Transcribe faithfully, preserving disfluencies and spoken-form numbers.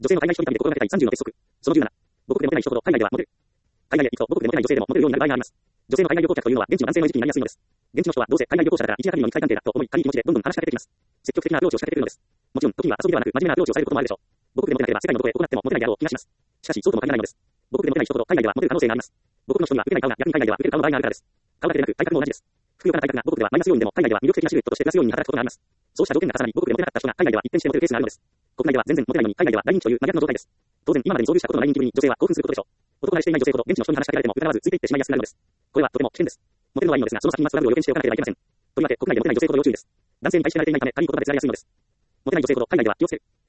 女性の海外一人旅で心がけたいさんじゅうの鉄則。そのじゅうなな。母国でモテない人ほど海外ではモテる。海外へ行くと母国でモテない女性でもモテるようになる場合があります。女性の海外旅行客というのは現地の男性の餌食になりやすいのです。現地の人はどうせ海外旅行者だから一夜限りの肉体関係だと思い軽い気持ちでどんどん話しかけてきます。積極的なアプローチを仕掛けてくるのです。もちろん時には遊びではなく真面目なアプローチをされることもあるでしょう。母国でモテなければ世界のどこへ行ってもモテないであろう気がします。しかしそうとも限らないのです。母国でモテない人ほど海外ではモテる可能性があります。母国の人には受けない顔が逆に海外では受ける顔の場合があるからです。顔だけでなく体格も同じです。ふくよかな体格が母国ではマイナス要因でも海外では魅力的なシルエットとしてプラス要因に働くことがあります。そうした条件が重なり母国でモテなかった人が海外では一転してモテるケースがあるのです。国内では全然モテないのに海外では大人気という真逆の状態です。当然今までに遭遇したことのない人気ぶりに女性は興奮することでしょう。男慣れしていない女性ほど現地の人に話しかけられても疑わずついていってしまいやすくなるのです。これはとても危険です。モテるのはいいのですがその先に待つトラブルを予見しておかなければいけません。とりわけ国内でモテない女性ほど要注意です。男性に対し慣れていないため軽い言葉で釣られやすいのです。モテない女性ほど海外では気をつける。